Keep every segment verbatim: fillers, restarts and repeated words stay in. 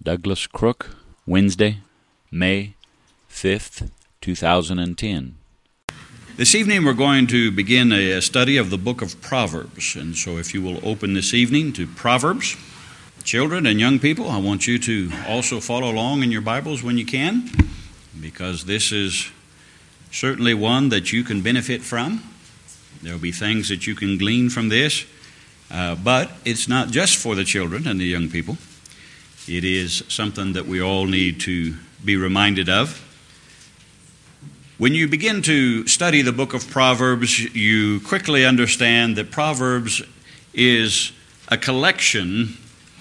Douglas Crook, Wednesday, May fifth, two thousand ten. This evening we're going to begin a study of the book of Proverbs. And so if you will open this evening to Proverbs. Children and young people, I want you to also follow along in your Bibles when you can, because this is certainly one that you can benefit from. There will be things that you can glean from this, uh, but it's not just for the children and the young people. It is something that we all need to be reminded of. When you begin to study the book of Proverbs, you quickly understand that Proverbs is a collection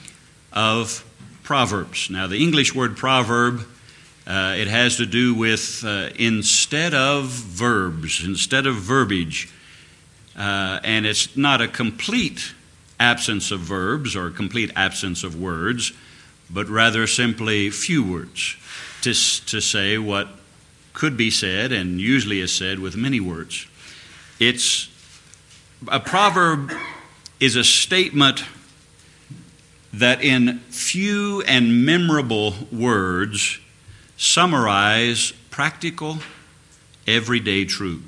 of proverbs. Now, the English word proverb, uh, it has to do with uh, instead of verbs, instead of verbiage. Uh, and it's not a complete absence of verbs or a complete absence of words, but rather simply few words to, to say what could be said and usually is said with many words. It's a proverb is a statement that in few and memorable words summarize practical, everyday truths.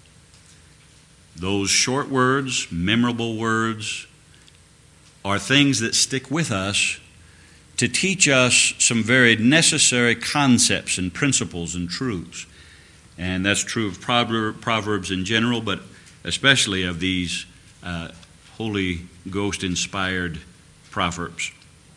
Those short words, memorable words, are things that stick with us to teach us some very necessary concepts and principles and truths. And that's true of Proverbs in general, but especially of these uh, Holy Ghost-inspired Proverbs.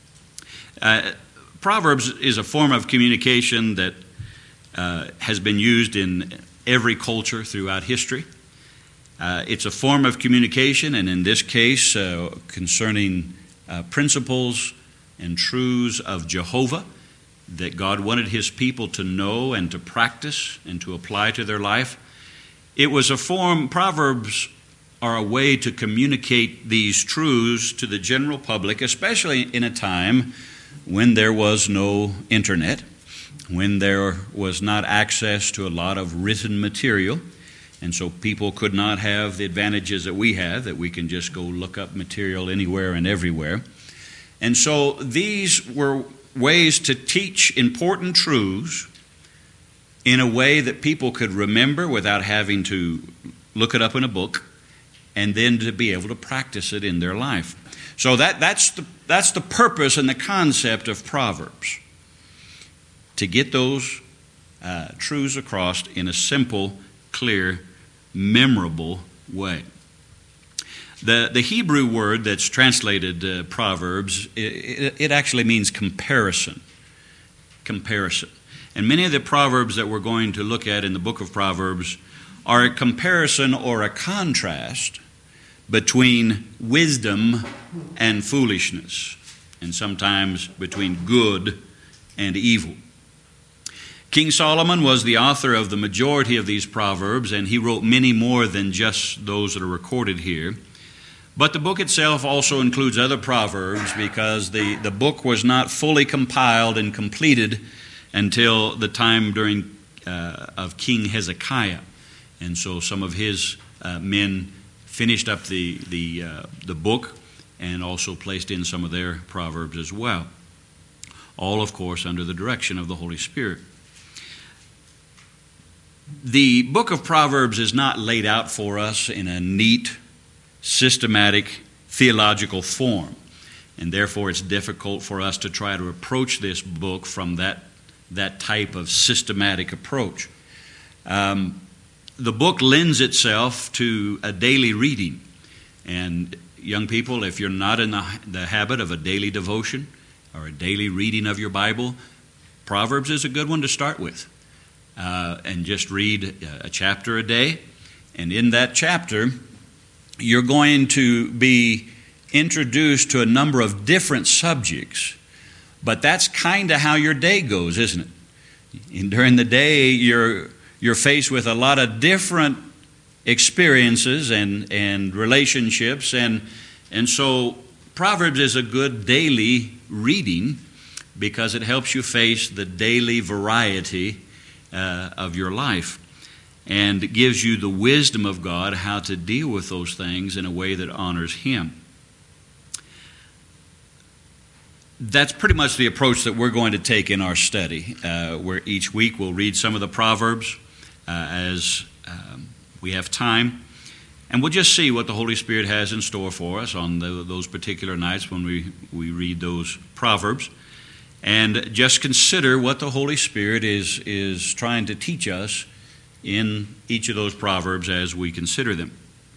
Uh, Proverbs is a form of communication that uh, has been used in every culture throughout history. Uh, it's a form of communication, and in this case, uh, concerning uh, principles and truths of Jehovah that God wanted His people to know and to practice and to apply to their life. It was a form, Proverbs are a way to communicate these truths to the general public, especially in a time when there was no internet, when there was not access to a lot of written material. And so people could not have the advantages that we have, that we can just go look up material anywhere and everywhere. And so these were ways to teach important truths in a way that people could remember without having to look it up in a book, and then to be able to practice it in their life. So that, that's the, that's the purpose and the concept of Proverbs, to get those uh, truths across in a simple, clear, memorable way. The, the Hebrew word that's translated uh, Proverbs, it, it actually means comparison. Comparison. And many of the Proverbs that we're going to look at in the book of Proverbs are a comparison or a contrast between wisdom and foolishness, and sometimes between good and evil. King Solomon was the author of the majority of these Proverbs, and he wrote many more than just those that are recorded here. But the book itself also includes other Proverbs, because the, the book was not fully compiled and completed until the time during uh, of King Hezekiah. And so some of his uh, men finished up the, the, uh, the book and also placed in some of their Proverbs as well. All, of course, under the direction of the Holy Spirit. The book of Proverbs is not laid out for us in a neat, systematic, theological form. And therefore it's difficult for us to try to approach this book from that, that type of systematic approach. Um, the book lends itself to a daily reading. And young people, if you're not in the, the habit of a daily devotion or a daily reading of your Bible, Proverbs is a good one to start with. Uh, and just read a chapter a day. And in that chapter, you're going to be introduced to a number of different subjects. But that's kind of how your day goes, isn't it? And during the day, you're you're faced with a lot of different experiences and, and relationships. And, and so Proverbs is a good daily reading because it helps you face the daily variety uh, of your life. And it gives you the wisdom of God how to deal with those things in a way that honors Him. that's pretty much the approach that we're going to take in our study, uh, where each week we'll read some of the Proverbs uh, as um, we have time. And we'll just see what the Holy Spirit has in store for us on the, those particular nights when we, we read those Proverbs. And just consider what the Holy Spirit is, is trying to teach us in each of those Proverbs as we consider them.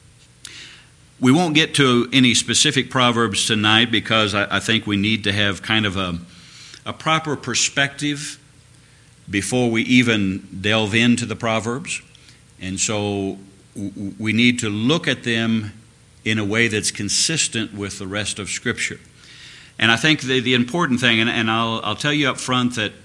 We won't get to any specific Proverbs tonight because I, I think we need to have kind of a, a proper perspective before we even delve into the Proverbs. And so w- we need to look at them in a way that's consistent with the rest of Scripture. And I think the, the important thing, and, and I'll, I'll tell you up front that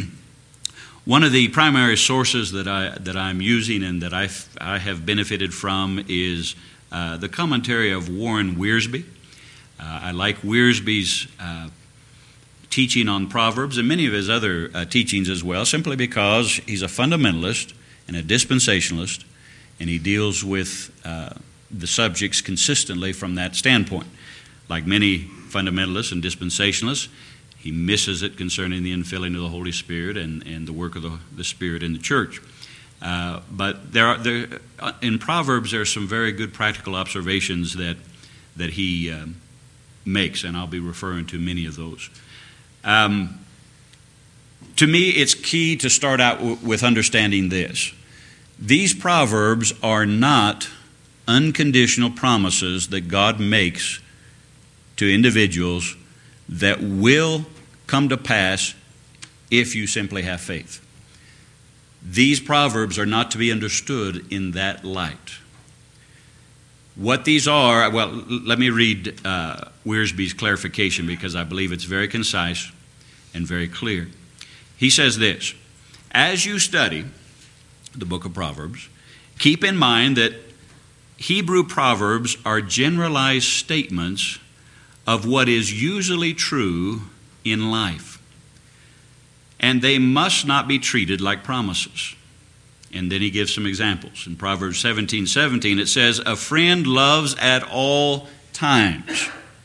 one of the primary sources that, I, that I'm using and that I've, I have benefited from is uh, the commentary of Warren Wiersbe. Uh, I like Wiersbe's uh, teaching on Proverbs and many of his other uh, teachings as well, simply because he's a fundamentalist and a dispensationalist, and he deals with uh, the subjects consistently from that standpoint. Like many fundamentalists and dispensationalists, he misses it concerning the infilling of the Holy Spirit and, and the work of the, the Spirit in the church. Uh, but there are there in Proverbs there are some very good practical observations that that he um, makes, and I'll be referring to many of those. Um, to me, it's key to start out w- with understanding this. These Proverbs are not unconditional promises that God makes to individuals that will come to pass if you simply have faith. These Proverbs are not to be understood in that light. What these are, well, let me read uh, Wiersbe's clarification because I believe it's very concise and very clear. He says this: as you study the book of Proverbs, keep in mind that Hebrew proverbs are generalized statements of what is usually true in life. And they must not be treated like promises. And then he gives some examples. In Proverbs seventeen seventeen, it says, a friend loves at all times.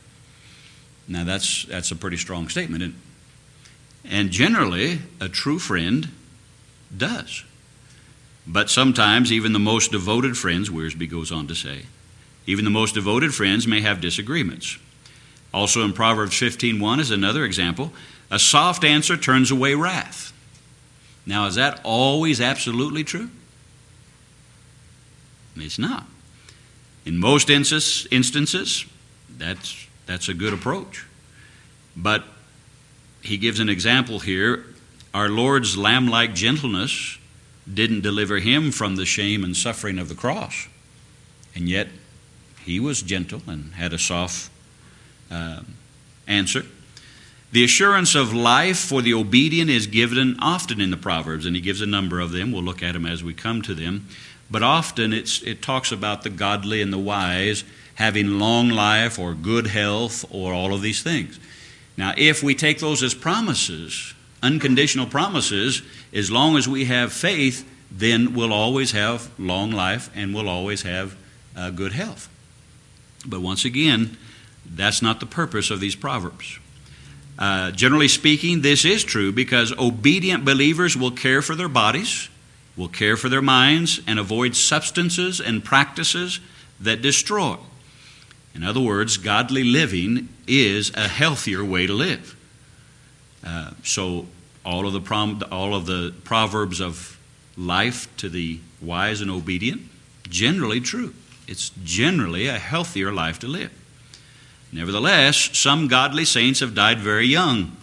Now that's, that's a pretty strong statement, isn't it? And generally, a true friend does. But sometimes even the most devoted friends, Wiersbe goes on to say, even the most devoted friends may have disagreements. Also in Proverbs fifteen one is another example. A soft answer turns away wrath. Now, is that always absolutely true? It's not. In most instances, that's, that's a good approach. But he gives an example here. Our Lord's lamb-like gentleness didn't deliver him from the shame and suffering of the cross. And yet, he was gentle and had a soft uh, answer. The assurance of life for the obedient is given often in the Proverbs, and he gives a number of them. We'll look at them as we come to them. But often it's, it talks about the godly and the wise having long life or good health or all of these things. Now, if we take those as promises, unconditional promises, as long as we have faith, then we'll always have long life and we'll always have uh, good health. But once again, that's not the purpose of these Proverbs. Uh, generally speaking, this is true because obedient believers will care for their bodies, will care for their minds, and avoid substances and practices that destroy. In other words, godly living is a healthier way to live. Uh, so all of the prom- all of the proverbs of life to the wise and obedient, generally true. It's generally a healthier life to live. Nevertheless, some godly saints have died very young,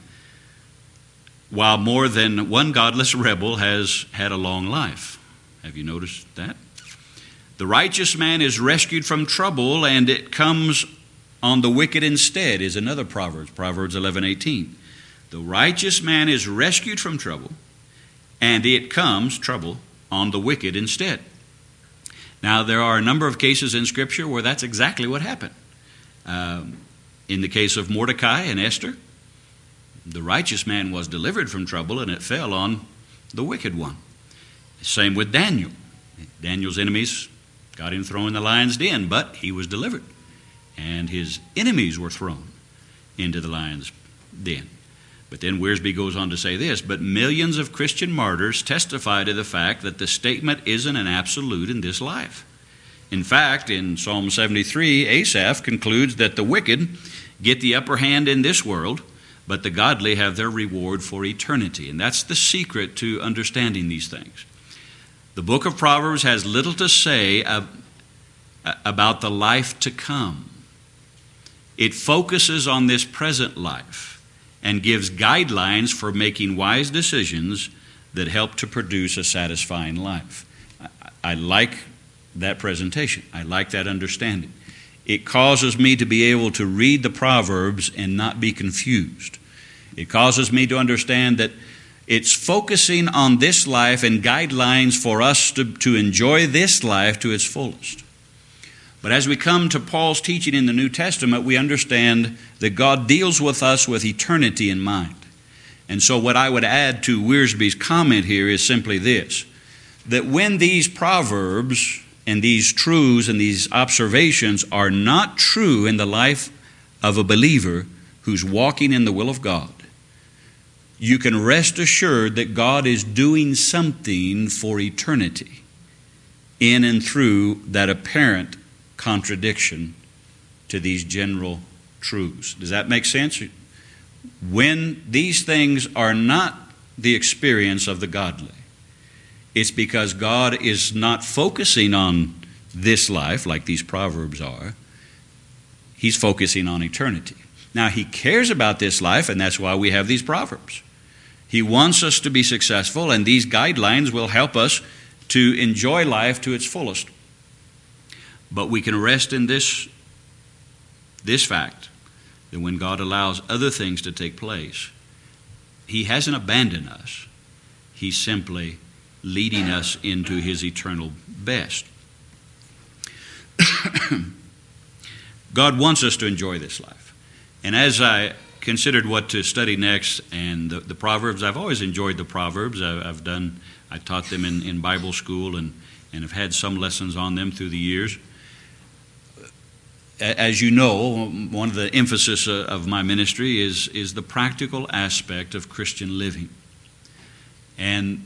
while more than one godless rebel has had a long life. Have you noticed that? The righteous man is rescued from trouble, and it comes on the wicked instead, is another Proverbs, Proverbs eleven eighteen. The righteous man is rescued from trouble, and it comes, trouble, on the wicked instead. Now, there are a number of cases in Scripture where that's exactly what happened. Um, in the case of Mordecai and Esther, the righteous man was delivered from trouble, and it fell on the wicked one. Same with Daniel. Daniel's enemies got him thrown in the lion's den, but he was delivered, and his enemies were thrown into the lion's then. But then Wiersbe goes on to say this, but millions of Christian martyrs testify to the fact that the statement isn't an absolute in this life. In fact, in Psalm seventy-three, Asaph concludes that the wicked get the upper hand in this world, but the godly have their reward for eternity. And that's the secret to understanding these things. The book of Proverbs has little to say about the life to come. It focuses on this present life and gives guidelines for making wise decisions that help to produce a satisfying life. I, I like that presentation. I like that understanding. It causes me to be able to read the Proverbs and not be confused. It causes me to understand that it's focusing on this life and guidelines for us to, to enjoy this life to its fullest. But as we come to Paul's teaching in the New Testament, we understand that God deals with us with eternity in mind. And so what I would add to Wiersbe's comment here is simply this, that when these proverbs and these truths and these observations are not true in the life of a believer who's walking in the will of God, you can rest assured that God is doing something for eternity in and through that apparent contradiction to these general truths. Does that make sense? When these things are not the experience of the godly, it's because God is not focusing on this life like these proverbs are. He's focusing on eternity. Now, He cares about this life, and that's why we have these proverbs. He wants us to be successful, and these guidelines will help us to enjoy life to its fullest. But we can rest in this, this fact, that when God allows other things to take place, He hasn't abandoned us. He's simply leading us into His eternal best. God wants us to enjoy this life. And as I considered what to study next and the, the Proverbs, I've always enjoyed the Proverbs. I, I've done, I taught them in, in Bible school and, and have had some lessons on them through the years. As you know, one of the emphasis of my ministry is, is the practical aspect of Christian living. And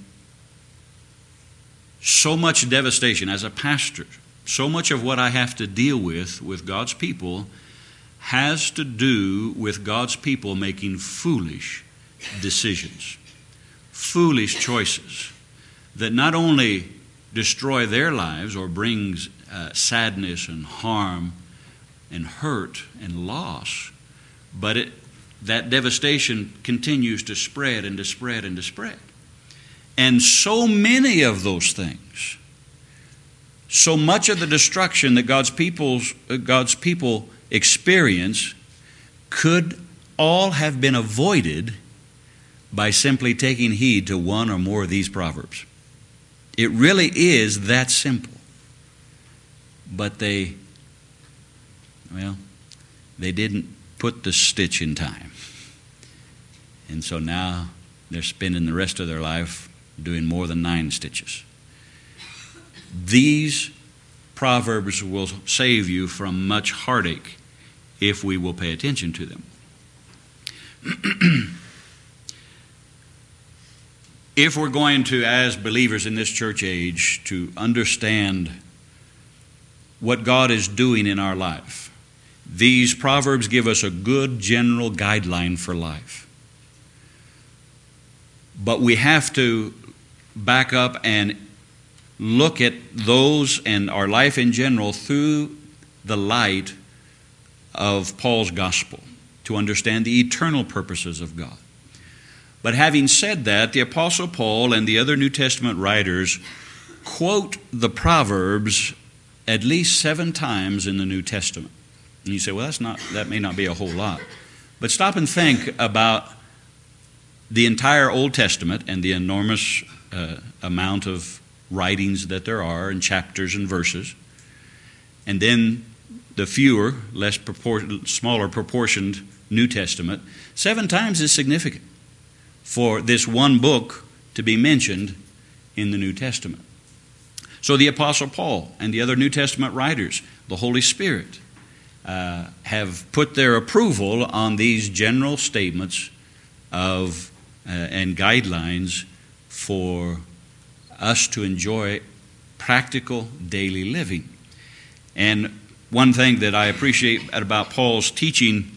so much devastation as a pastor, so much of what I have to deal with with God's people has to do with God's people making foolish decisions, foolish choices that not only destroy their lives or brings uh, sadness and harm and hurt and loss, but it, that devastation continues to spread and to spread and to spread. And so many of those things, so much of the destruction that God's people's, God's people experience could all have been avoided by simply taking heed to one or more of these proverbs. It really is that simple. But they Well, they didn't put the stitch in time. And so now they're spending the rest of their life doing more than nine stitches. These proverbs will save you from much heartache if we will pay attention to them. If we're going to, as believers in this church age, to understand what God is doing in our life, these proverbs give us a good general guideline for life. But we have to back up and look at those and our life in general through the light of Paul's gospel to understand the eternal purposes of God. But having said that, the Apostle Paul and the other New Testament writers quote the Proverbs at least seven times in the New Testament. And you say, well, that's not, that may not be a whole lot. But stop and think about the entire Old Testament and the enormous uh, amount of writings that there are in chapters and verses. And then the fewer, less propor- smaller proportioned New Testament. Seven times is significant for this one book to be mentioned in the New Testament. So the Apostle Paul and the other New Testament writers, the Holy Spirit, uh, have put their approval on these general statements of uh, and guidelines for us to enjoy practical daily living. And one thing that I appreciate about Paul's teaching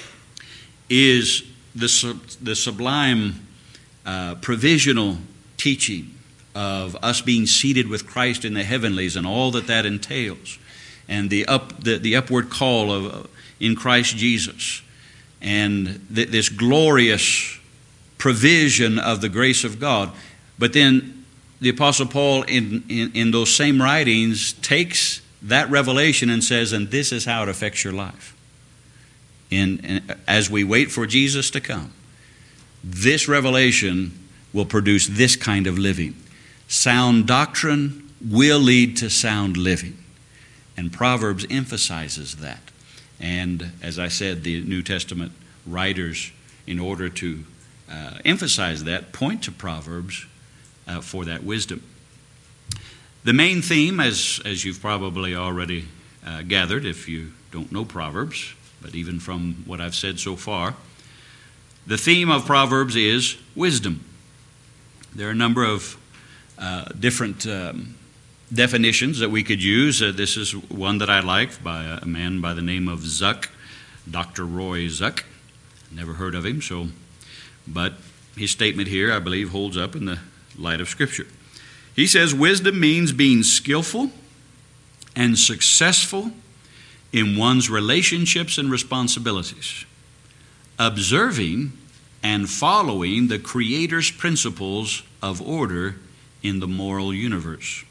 is the, sub, the sublime uh, provisional teaching of us being seated with Christ in the heavenlies and all that that entails, and the up the, the upward call of uh, in Christ Jesus, and th- this glorious provision of the grace of God. But then the Apostle Paul in, in, in those same writings takes that revelation and says, and this is how it affects your life. In, in, as we wait for Jesus to come, this revelation will produce this kind of living. Sound doctrine will lead to sound living. And Proverbs emphasizes that. And as I said, the New Testament writers, in order to uh, emphasize that, point to Proverbs uh, for that wisdom. The main theme, as, as you've probably already uh, gathered if you don't know Proverbs, but even from what I've said so far, the theme of Proverbs is wisdom. There are a number of uh, different um, definitions that we could use. Uh, this is one that I like by a man by the name of Zuck, Doctor Roy Zuck. Never heard of him, so, but his statement here, I believe, holds up in the light of Scripture. He says, wisdom means being skillful and successful in one's relationships and responsibilities, observing and following the Creator's principles of order in the moral universe.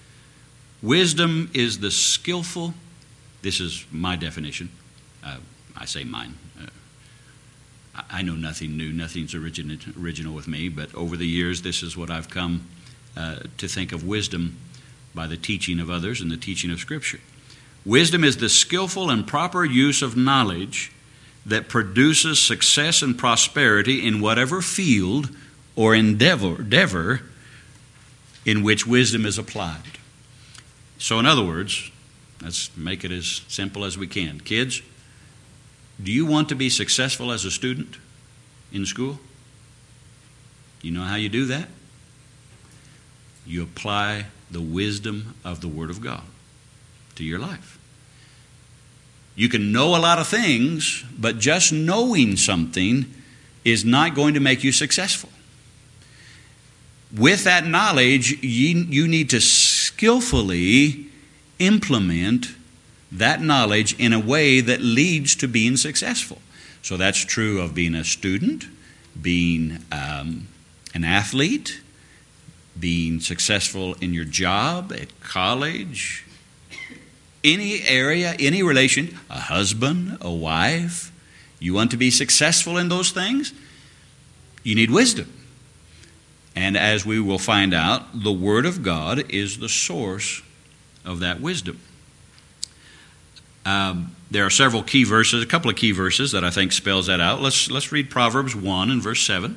Wisdom is the skillful, this is my definition, uh, I say mine. Uh, I, I know nothing new, nothing's origin, original with me, but over the years this is what I've come uh, to think of wisdom by the teaching of others and the teaching of Scripture. Wisdom is the skillful and proper use of knowledge that produces success and prosperity in whatever field or endeavor, endeavor in which wisdom is applied. So in other words, let's make it as simple as we can. Kids, do you want to be successful as a student in school? You know how you do that? You apply the wisdom of the Word of God to your life. You can know a lot of things, but just knowing something is not going to make you successful. With that knowledge, you, you need to skillfully implement that knowledge in a way that leads to being successful. So that's true of being a student, being um, an athlete, being successful in your job, at college, any area, any relation, a husband, a wife. You want to be successful in those things? You need wisdom. And as we will find out, the Word of God is the source of that wisdom. Um, there are several key verses, a couple of key verses that I think spells that out. Let's, let's read Proverbs one and verse seven.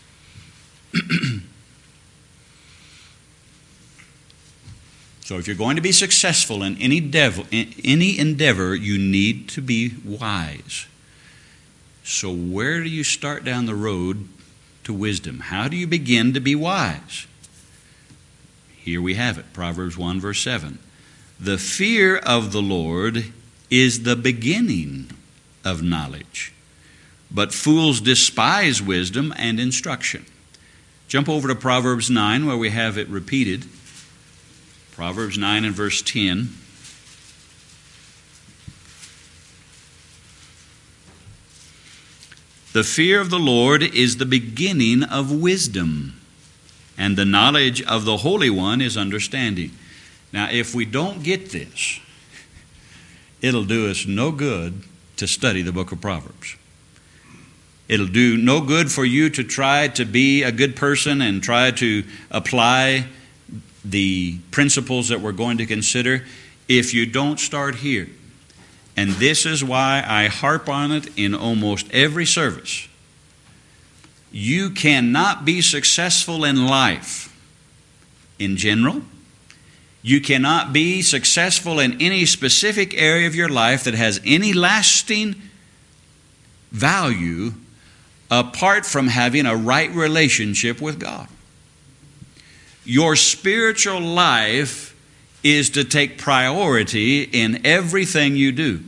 So if you're going to be successful in any, dev- in any endeavor, you need to be wise. So where do you start down the road to wisdom? How do you begin to be wise? Here we have it, Proverbs one, verse seven. The fear of the Lord is the beginning of knowledge, but fools despise wisdom and instruction. Jump over to Proverbs nine, where we have it repeated. Proverbs nine and verse ten. The fear of the Lord is the beginning of wisdom, and the knowledge of the Holy One is understanding. Now, if we don't get this, it'll do us no good to study the book of Proverbs. It'll do no good for you to try to be a good person and try to apply the principles that we're going to consider if you don't start here. And this is why I harp on it in almost every service. You cannot be successful in life in general. You cannot be successful in any specific area of your life that has any lasting value apart from having a right relationship with God. Your spiritual life is to take priority in everything you do.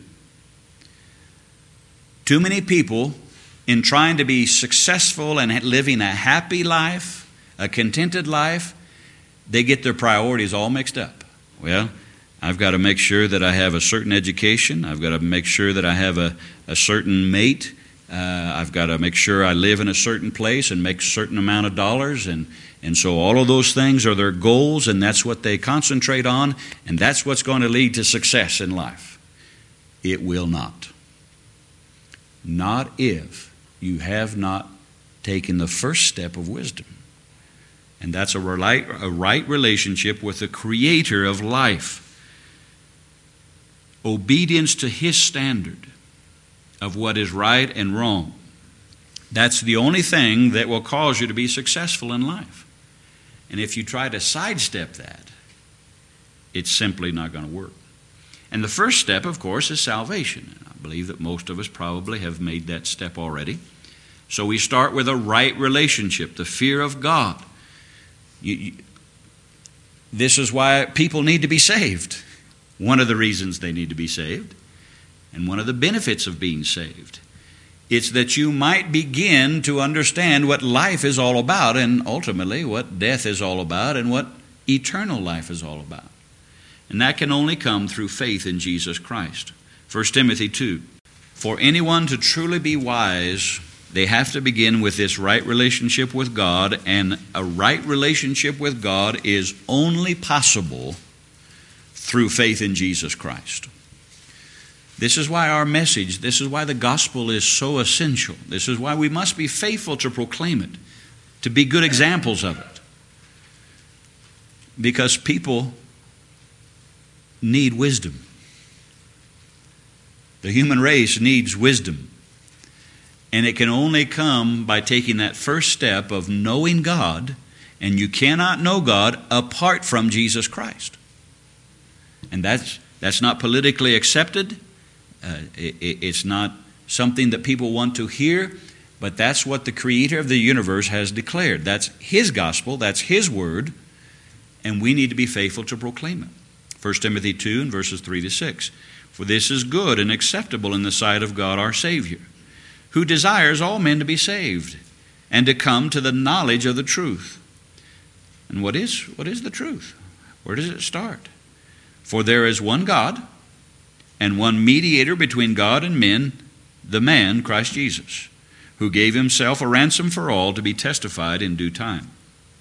Too many people, in trying to be successful and living a happy life, a contented life, they get their priorities all mixed up. Well, I've got to make sure that I have a certain education. I've got to make sure that I have a, a certain mate. Uh, I've got to make sure I live in a certain place and make a certain amount of dollars. And, and so all of those things are their goals, and that's what they concentrate on, and that's what's going to lead to success in life. It will not. Not if you have not taken the first step of wisdom. And that's a right, a right relationship with the Creator of life. Obedience to His standard of what is right and wrong. That's the only thing that will cause you to be successful in life. And if you try to sidestep that, it's simply not going to work. And the first step, of course, is salvation. And I believe that most of us probably have made that step already. So we start with a right relationship, the fear of God. You, you, this is why people need to be saved. One of the reasons they need to be saved, and one of the benefits of being saved. It's that you might begin to understand what life is all about, and ultimately what death is all about, and what eternal life is all about. And that can only come through faith in Jesus Christ. First Timothy two. For anyone to truly be wise, they have to begin with this right relationship with God, and a right relationship with God is only possible through faith in Jesus Christ. This is why our message, this is why the gospel is so essential. This is why we must be faithful to proclaim it, to be good examples of it. Because people need wisdom. The human race needs wisdom. And it can only come by taking that first step of knowing God, and you cannot know God apart from Jesus Christ. And that's that's not politically accepted. Uh, it, it's not something that people want to hear, but that's what the Creator of the universe has declared. That's His gospel, that's His word, and we need to be faithful to proclaim it. First Timothy two and verses three to six. For this is good and acceptable in the sight of God our Savior, who desires all men to be saved and to come to the knowledge of the truth. And what is, what is the truth? Where does it start? For there is one God and one mediator between God and men, the man, Christ Jesus, who gave Himself a ransom for all to be testified in due time.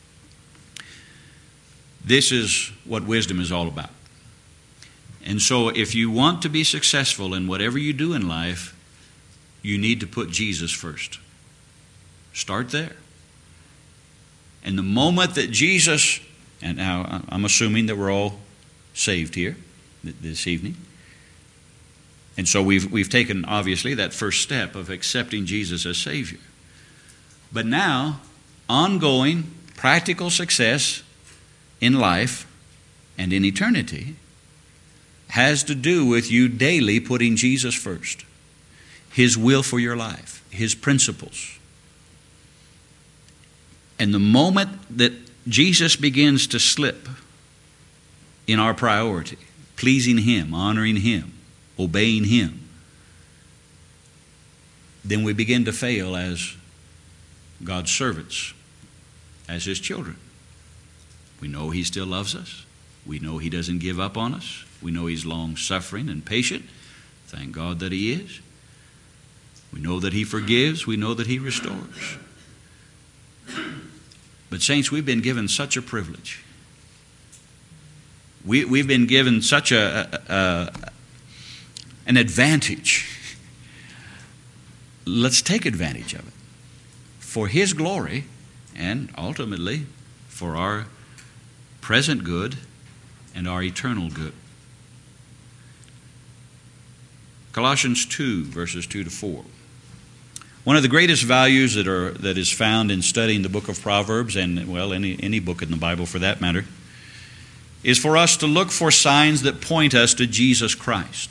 This is what wisdom is all about. And so if you want to be successful in whatever you do in life, you need to put Jesus first. Start there. And the moment that Jesus, and now I'm assuming that we're all saved here this evening. And so we've we've taken, obviously, that first step of accepting Jesus as Savior. But now, ongoing practical success in life and in eternity has to do with you daily putting Jesus first. His will for your life, His principles. And the moment that Jesus begins to slip in our priority, pleasing Him, honoring Him, obeying Him, then we begin to fail as God's servants, as His children. We know He still loves us. We know He doesn't give up on us. We know He's long-suffering and patient. Thank God that He is. We know that He forgives. We know that He restores. But saints, we've been given such a privilege. We, we've been given such a, a, a an advantage. Let's take advantage of it for His glory and ultimately for our present good and our eternal good. Colossians two, verses two to four. One of the greatest values that are that is found in studying the book of Proverbs, and, well, any, any book in the Bible for that matter, is for us to look for signs that point us to Jesus Christ.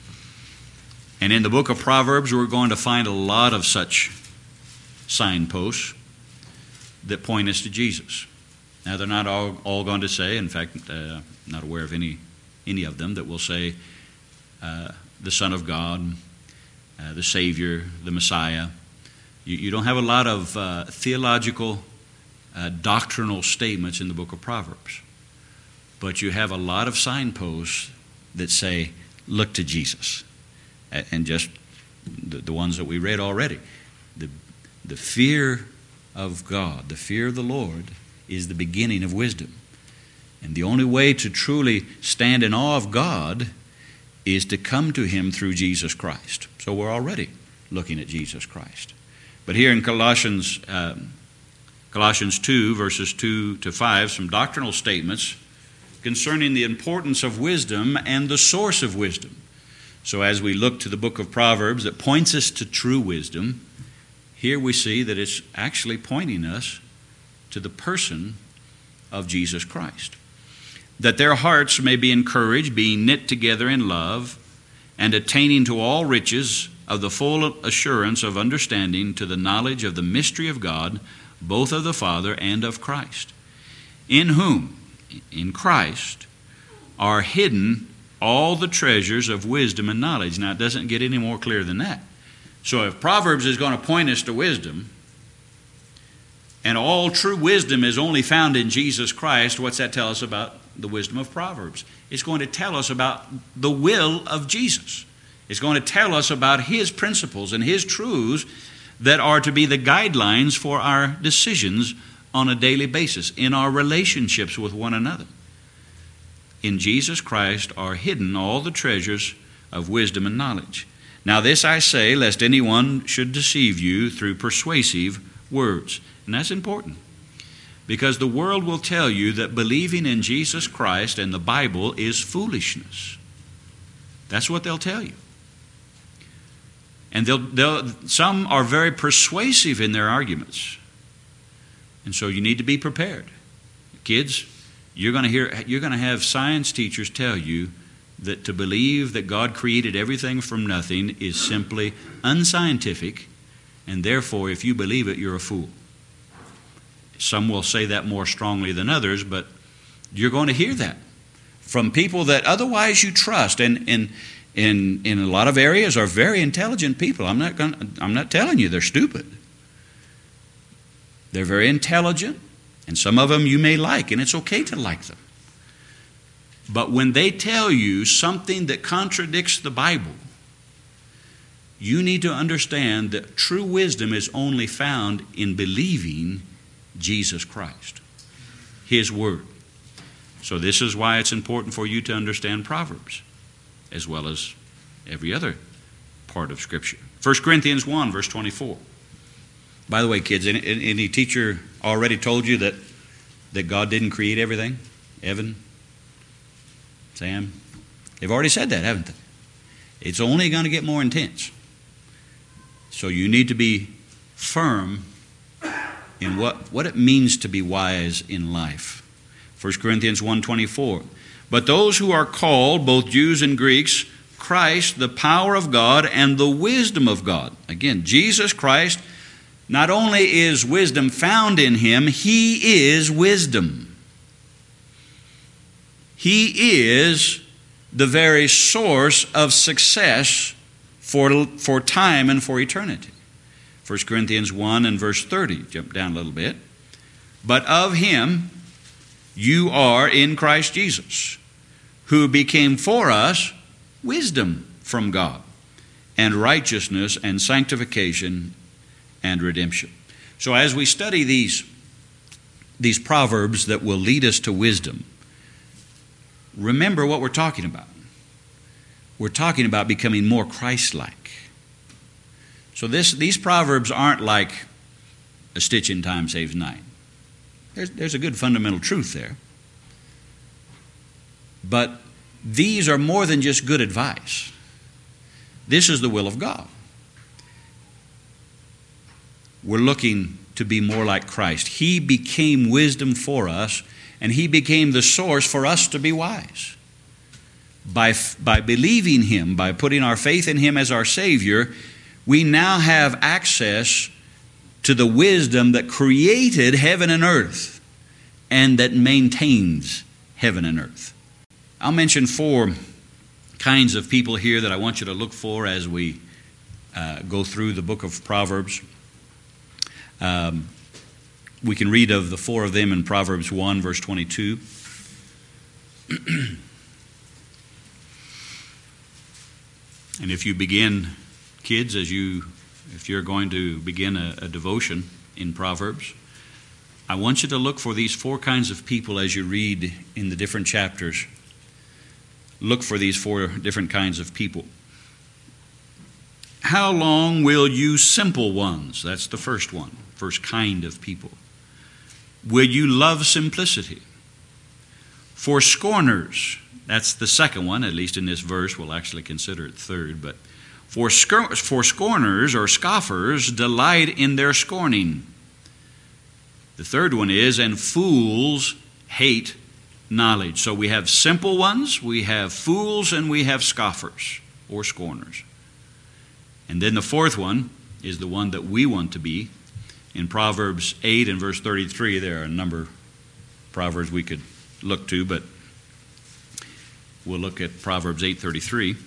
And in the book of Proverbs, we're going to find a lot of such signposts that point us to Jesus. Now, they're not all, all going to say, in fact, uh, I'm not aware of any, any of them that will say uh, the Son of God, uh, the Savior, the Messiah. You, you don't have a lot of uh, theological, uh, doctrinal statements in the book of Proverbs. But you have a lot of signposts that say, look to Jesus. And just the, the ones that we read already. The, the fear of God, the fear of the Lord, is the beginning of wisdom. And the only way to truly stand in awe of God is to come to Him through Jesus Christ. So we're already looking at Jesus Christ. But here in Colossians, uh, Colossians two, verses two to five, some doctrinal statements concerning the importance of wisdom and the source of wisdom. So as we look to the book of Proverbs that points us to true wisdom, here we see that it's actually pointing us to the person of Jesus Christ. That their hearts may be encouraged, being knit together in love, and attaining to all riches of the full assurance of understanding, to the knowledge of the mystery of God, both of the Father and of Christ, in whom, in Christ, are hidden all the treasures of wisdom and knowledge. Now, it doesn't get any more clear than that. So if Proverbs is going to point us to wisdom, and all true wisdom is only found in Jesus Christ, what's that tell us about the wisdom of Proverbs? It's going to tell us about the will of Jesus. It's going to tell us about His principles and His truths that are to be the guidelines for our decisions on a daily basis in our relationships with one another. In Jesus Christ are hidden all the treasures of wisdom and knowledge. Now this I say, lest anyone should deceive you through persuasive words. And that's important, because the world will tell you that believing in Jesus Christ and the Bible is foolishness. That's what they'll tell you. And they'll, they'll, some are very persuasive in their arguments. And so you need to be prepared. Kids, You're going to hear, you're going to have science teachers tell you that to believe that God created everything from nothing is simply unscientific, and therefore, if you believe it, you're a fool. Some will say that more strongly than others, but you're going to hear that from people that otherwise you trust, and in in in a lot of areas are very intelligent people. I'm not going, I'm not telling you they're stupid. They're very intelligent. And some of them you may like, and it's okay to like them. But when they tell you something that contradicts the Bible, you need to understand that true wisdom is only found in believing Jesus Christ, His Word. So this is why it's important for you to understand Proverbs, as well as every other part of Scripture. First Corinthians one, verse twenty-four. By the way, kids, any, any teacher already told you that, that God didn't create everything? Evan? Sam? They've already said that, haven't they? It's only going to get more intense. So you need to be firm in what, what it means to be wise in life. First Corinthians one twenty-four. But those who are called, both Jews and Greeks, Christ, the power of God and the wisdom of God. Again, Jesus Christ, not only is wisdom found in Him, He is wisdom. He is the very source of success for, for time and for eternity. First Corinthians one and verse thirty, jump down a little bit. But of Him you are in Christ Jesus, who became for us wisdom from God, and righteousness and sanctification and redemption. So as we study these, these proverbs that will lead us to wisdom, remember what we're talking about. We're talking about becoming more Christ-like. So this, these proverbs aren't like a stitch in time saves nine. There's, there's a good fundamental truth there. But these are more than just good advice. This is the will of God. We're looking to be more like Christ. He became wisdom for us, and He became the source for us to be wise. By, by believing Him, by putting our faith in Him as our Savior, we now have access to the wisdom that created heaven and earth and that maintains heaven and earth. I'll mention four kinds of people here that I want you to look for as we uh, go through the book of Proverbs. Um, we can read of the four of them in Proverbs one, verse twenty-two. And if you begin, kids, as you, if you're going to begin a, a devotion in Proverbs, I want you to look for these four kinds of people as you read in the different chapters. Look for these four different kinds of people. How long will you simple ones? That's the first one, first kind of people. Will you love simplicity? For scorners, that's the second one, at least in this verse. We'll actually consider it third. But for, scor- for scorners or scoffers delight in their scorning. The third one is, and fools hate knowledge. So we have simple ones, we have fools, and we have scoffers or scorners. And then the fourth one is the one that we want to be. In Proverbs eight and verse thirty-three, there are a number of Proverbs we could look to, but we'll look at Proverbs eight thirty-three.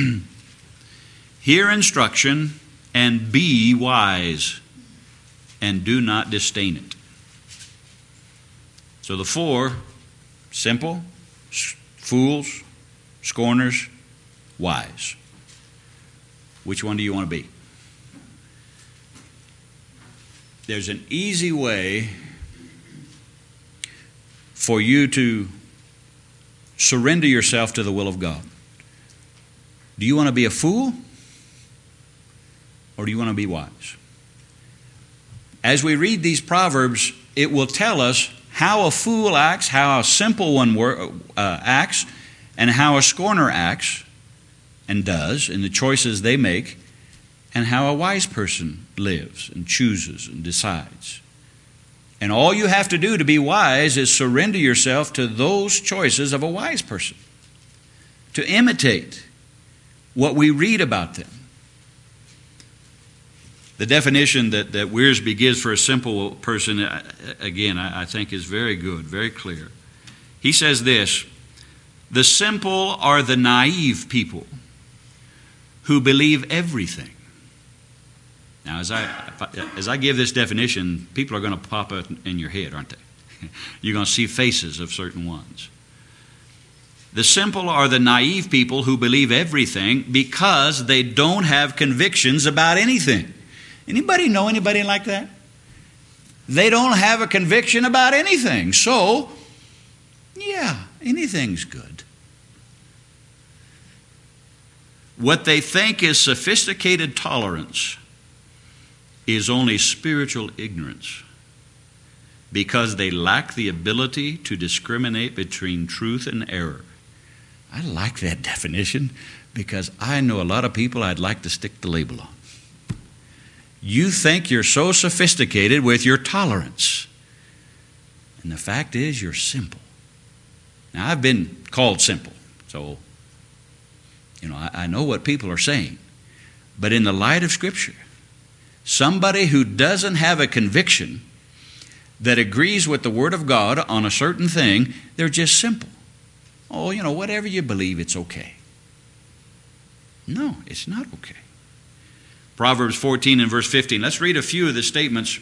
Hear instruction and be wise, and do not disdain it. So the four: simple, fools, scorners, wise. Which one do you want to be? There's an easy way for you to surrender yourself to the will of God. Do you want to be a fool? Or do you want to be wise? As we read these Proverbs, it will tell us how a fool acts, how a simple one uh, acts, and how a scorner acts and does in the choices they make, and how a wise person lives and chooses and decides. And all you have to do to be wise is surrender yourself to those choices of a wise person, to imitate what we read about them. The definition that, that Wiersbe gives for a simple person, again, I, I think is very good, very clear. He says this: the simple are the naive people who believe everything. Now, as I as I give this definition, people are going to pop up in your head, aren't they? You're going to see faces of certain ones. The simple are the naive people who believe everything because they don't have convictions about anything. Anybody know anybody like that? They don't have a conviction about anything. So, yeah, anything's good. What they think is sophisticated tolerance is only spiritual ignorance, because they lack the ability to discriminate between truth and error. I like that definition, because I know a lot of people I'd like to stick the label on. You think you're so sophisticated with your tolerance, and the fact is you're simple. Now, I've been called simple, so you know I, I know what people are saying. But in the light of Scripture, somebody who doesn't have a conviction that agrees with the Word of God on a certain thing, they're just simple. Oh, you know, whatever you believe, it's okay. No, it's not okay. Proverbs fourteen and verse fifteen. Let's read a few of the statements.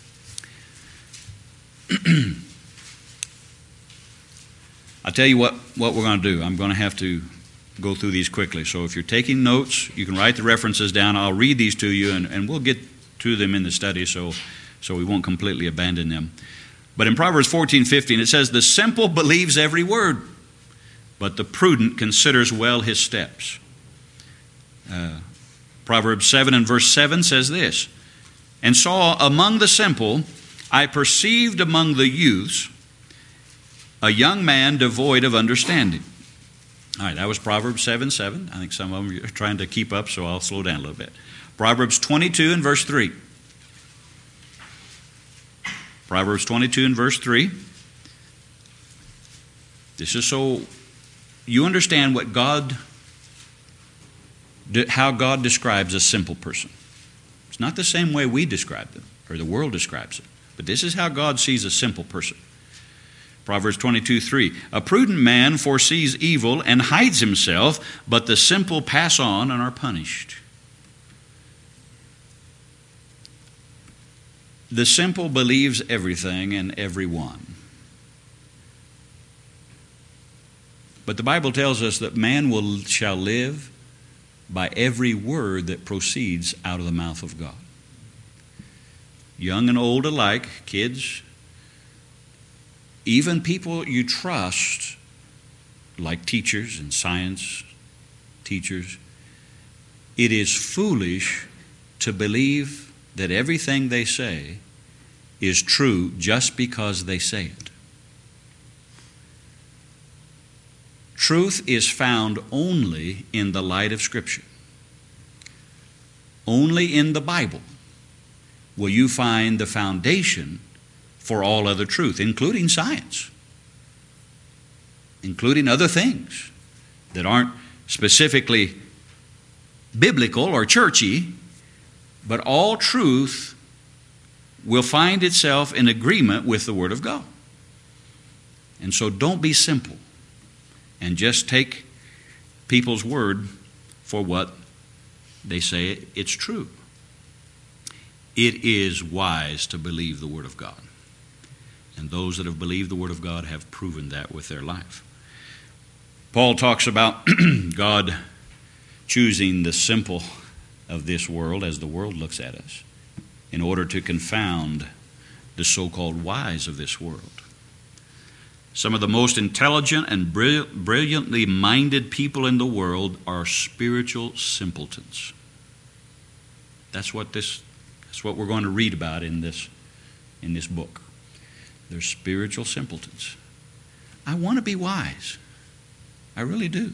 I'll tell you what, what we're going to do. I'm going to have to go through these quickly. So if you're taking notes, you can write the references down. I'll read these to you, and, and we'll get to them in the study so, so we won't completely abandon them. But in Proverbs fourteen fifteen, it says, the simple believes every word, but the prudent considers well his steps. Uh, Proverbs seven and verse seven says this: and saw among the simple, I perceived among the youths, a young man devoid of understanding. All right, that was Proverbs seven seven. I think some of them are trying to keep up, so I'll slow down a little bit. Proverbs twenty-two and verse three. Proverbs twenty-two and verse three. This is so you understand what God, how God describes a simple person. It's not the same way we describe them, or the world describes it. But this is how God sees a simple person. Proverbs twenty-two three. A prudent man foresees evil and hides himself, but the simple pass on and are punished. The simple believes everything and everyone. But the Bible tells us that man will shall live by every word that proceeds out of the mouth of God. Young and old alike, kids, even people you trust, like teachers and science teachers, it is foolish to believe that everything they say is true just because they say it. Truth is found only in the light of Scripture. Only in the Bible will you find the foundation for all other truth, including science, including other things that aren't specifically biblical or churchy, but all truth will find itself in agreement with the Word of God. And so don't be simple and just take people's word for what they say it's true. It is wise to believe the Word of God. And those that have believed the Word of God have proven that with their life. Paul talks about God choosing the simple of this world as the world looks at us in order to confound the so-called wise of this world. Some of the most intelligent and brilliantly minded people in the world are spiritual simpletons. That's what this that's what we're going to read about in this in this book. They're spiritual simpletons. I want to be wise. I really do.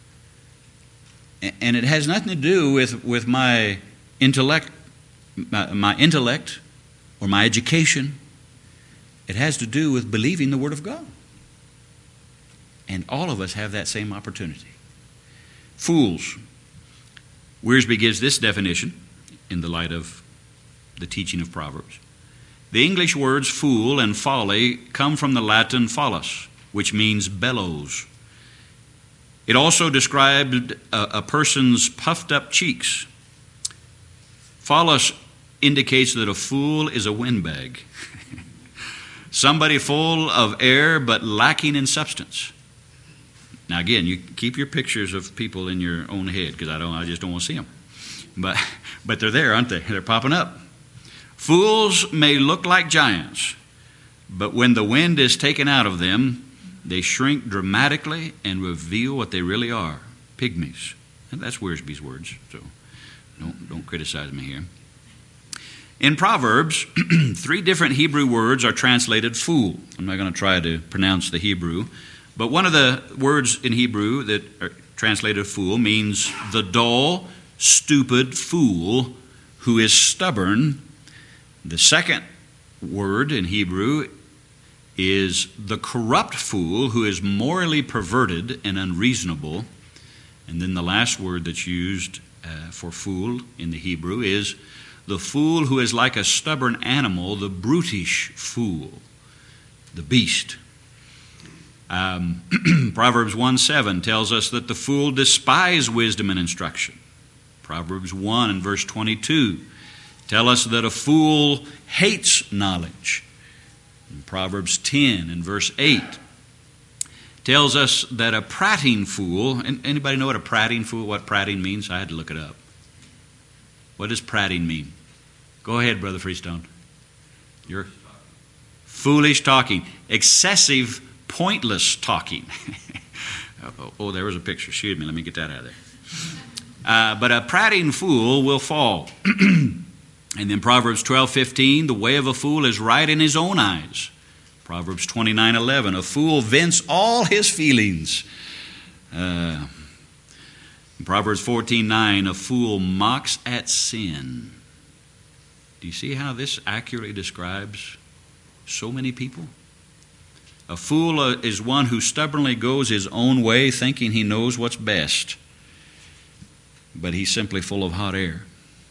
And it has nothing to do with, with my intellect, my, my intellect or my education. It has to do with believing the Word of God. And all of us have that same opportunity. Fools. Wiersbe gives this definition in the light of the teaching of Proverbs. The English words fool and folly come from the Latin follis, which means bellows. It also described a, a person's puffed up cheeks. Follis indicates that a fool is a windbag. Somebody full of air but lacking in substance. Now again, you keep your pictures of people in your own head because I don't. I just don't want to see them. But but they're there, aren't they? They're popping up. Fools may look like giants, but when the wind is taken out of them, they shrink dramatically and reveal what they really are: pygmies. And that's Wiersbe's words. So don't don't criticize me here. In Proverbs, three different Hebrew words are translated fool. I'm not going to try to pronounce the Hebrew. But one of the words in Hebrew that are translated fool means the dull, stupid fool who is stubborn. The second word in Hebrew is the corrupt fool who is morally perverted and unreasonable. And then the last word that's used uh, for fool in the Hebrew is the fool who is like a stubborn animal, the brutish fool, the beast. Um, Proverbs one seven tells us that the fool despise wisdom and instruction. Proverbs one and verse twenty-two tell us that a fool hates knowledge. And Proverbs ten and verse eight tells us that a prating fool, and anybody know what a prating fool, what prating means? I had to look it up. What does prating mean? Go ahead, Brother Freestone. You're foolish talking, excessive, pointless talking. oh, oh, there was a picture. Excuse me. Let me get that out of there. Uh, but a prating fool will fall. And then Proverbs twelve fifteen, the way of a fool is right in his own eyes. Proverbs twenty-nine eleven, a fool vents all his feelings. Uh, Proverbs fourteen nine, a fool mocks at sin. Do you see how this accurately describes so many people? A fool uh, is one who stubbornly goes his own way, thinking he knows what's best. But he's simply full of hot air.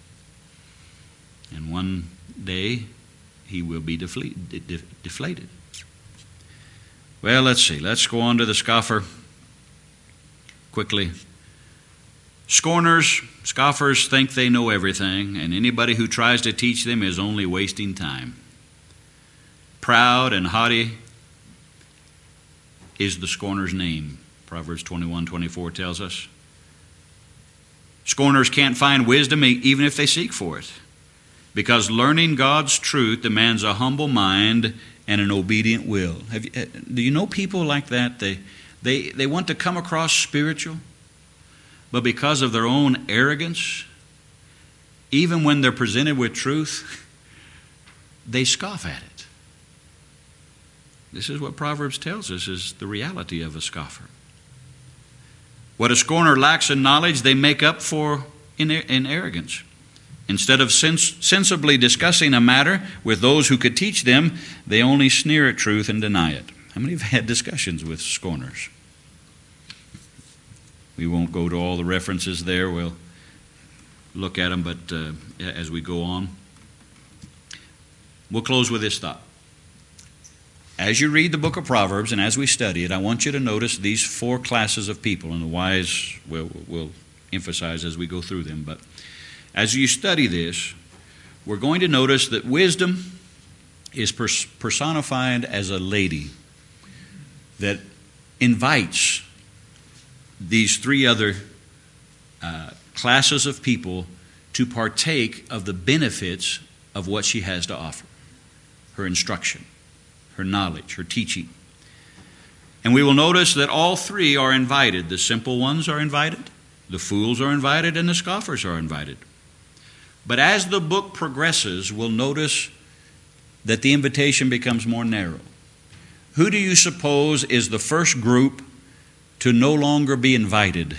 And one day, he will be deflated. Well, let's see. Let's go on to the scoffer quickly. Scorners, scoffers think they know everything, and anybody who tries to teach them is only wasting time. Proud and haughty is the scorner's name, Proverbs twenty-one twenty-four tells us. Scorners can't find wisdom even if they seek for it, because learning God's truth demands a humble mind and an obedient will. Have you, do you know people like that? They, they, they want to come across spiritual, but because of their own arrogance, even when they're presented with truth, they scoff at it. This is what Proverbs tells us is the reality of a scoffer. What a scorner lacks in knowledge, they make up for in, in arrogance. Instead of sens- sensibly discussing a matter with those who could teach them, they only sneer at truth and deny it. How many have had discussions with scorners? We won't go to all the references there. We'll look at them, but uh, as we go on. We'll close with this thought. As you read the book of Proverbs and as we study it, I want you to notice these four classes of people, and the wise we'll, we'll emphasize as we go through them. But as you study this, we're going to notice that wisdom is pers- personified as a lady that invites these three other uh, classes of people to partake of the benefits of what she has to offer. Her instruction, her knowledge, her teaching. And we will notice that all three are invited. The simple ones are invited, the fools are invited, and the scoffers are invited. But as the book progresses, we'll notice that the invitation becomes more narrow. Who do you suppose is the first group to no longer be invited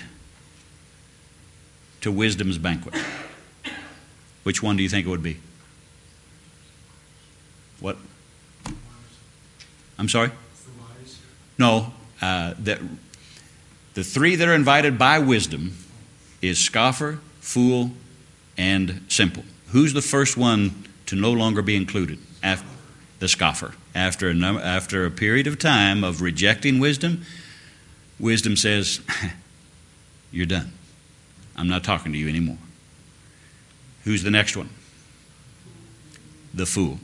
to wisdom's banquet? Which one do you think it would be? What? I'm sorry? No. Uh, that, the three that are invited by wisdom is scoffer, fool, and simple. Who's the first one to no longer be included? After, the scoffer. After a, number, after a period of time of rejecting wisdom, wisdom says, you're done. I'm not talking to you anymore. Who's the next one? The fool.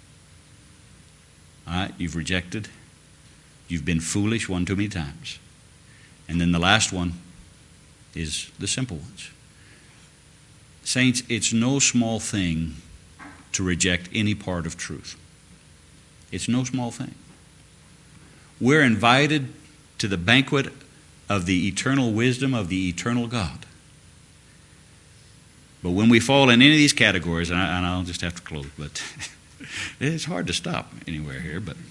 All right, you've rejected. You've been foolish one too many times. And then the last one is the simple ones. Saints, it's no small thing to reject any part of truth. It's no small thing. We're invited to the banquet of the eternal wisdom of the eternal God. But when we fall in any of these categories, and, I, and I'll just have to close, but it's hard to stop anywhere here, but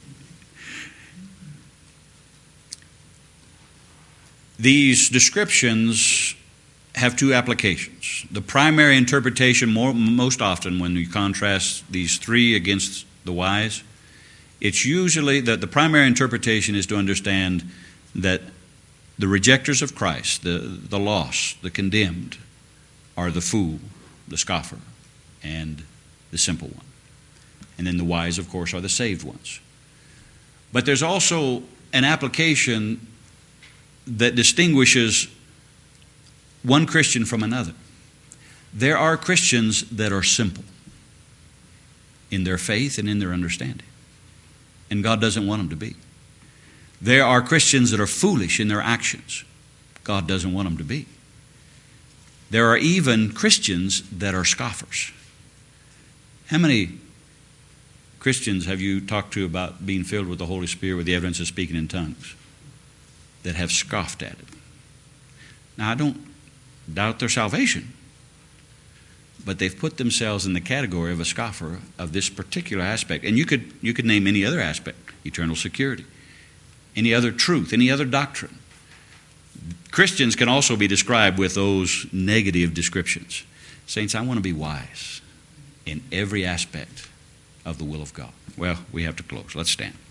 these descriptions have two applications. The primary interpretation, more, most often when you contrast these three against the wise, it's usually that the primary interpretation is to understand that the rejectors of Christ, the, the lost, the condemned, are the fool, the scoffer, and the simple one. And then the wise, of course, are the saved ones. But there's also an application that distinguishes one Christian from another. There are Christians that are simple in their faith and in their understanding. And God doesn't want them to be. There are Christians that are foolish in their actions. God doesn't want them to be. There are even Christians that are scoffers. How many Christians have you talked to about being filled with the Holy Spirit with the evidence of speaking in tongues that have scoffed at it? Now, I don't doubt their salvation, but they've put themselves in the category of a scoffer of this particular aspect. And you could you could name any other aspect, eternal security, any other truth, any other doctrine. Christians can also be described with those negative descriptions. Saints, I want to be wise in every aspect of the will of God. Well, we have to close. Let's stand.